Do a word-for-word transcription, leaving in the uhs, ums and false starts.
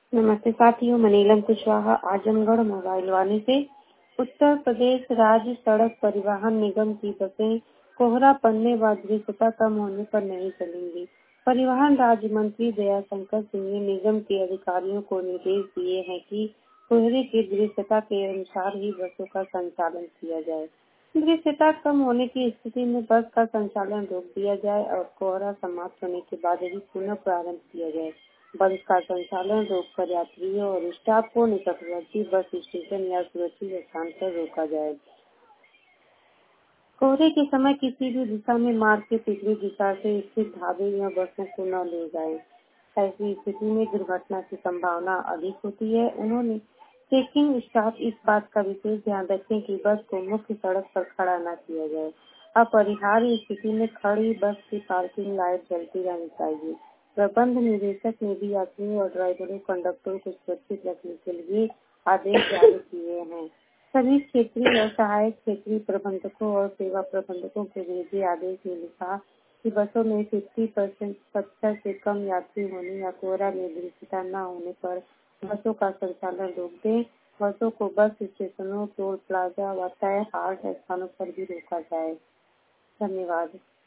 नमस्ते साथियों, मैं नीलम कुशवाहा आजमगढ़ मोबाइल वाले से। उत्तर प्रदेश राज्य सड़क परिवहन निगम की बसें कोहरा पड़ने व दृश्यता कम होने पर नहीं चलेंगी। परिवहन राज्य मंत्री दयाशंकर सिंह ने निगम के अधिकारियों को निर्देश दिए हैं कि कोहरे की दृश्यता के अनुसार ही बसों का संचालन किया जाए। दृश्यता कम होने की स्थिति में बस का संचालन रोक दिया जाए और कोहरा समाप्त होने के बाद ही पुनः प्रारंभ किया जाए। बस का संचालन रोककर यात्रियों और स्टाफ को निकटवर्ती बस स्टेशन या सुरक्षित स्थान पर रोका जाए। कोहरे के समय किसी भी दिशा में मार्ग के पिछली दिशा से स्थित ढाबे या बसों को न ले जाएं। ऐसी स्थिति में दुर्घटना की संभावना अधिक होती है। उन्होंने चेकिंग स्टाफ इस बात का विशेष ध्यान रखें कि बस को मुख्य सड़क पर खड़ा न किया जाए। अपरिहार्य स्थिति में खड़ी बस की पार्किंग लाइट जलती रहनी चाहिए। प्रबंध निदेशक ने भी यात्रियों और ड्राइवरों कंडक्टरों को सुरक्षित रखने के लिए आदेश जारी किए हैं। सभी क्षेत्रीय और सहायक क्षेत्रीय प्रबंधकों और सेवा प्रबंधकों के भेजे आदेश में लिखा कि बसों में फिफ्टी परसेंट पचहत्तर से कम यात्री होने या कोहरा में दृश्यता न होने पर बसों का संचालन रोक दें। बसों को बस स्टेशनों, टोल प्लाजा व तय हाल्ट स्थानों पर भी रोका जाए। धन्यवाद।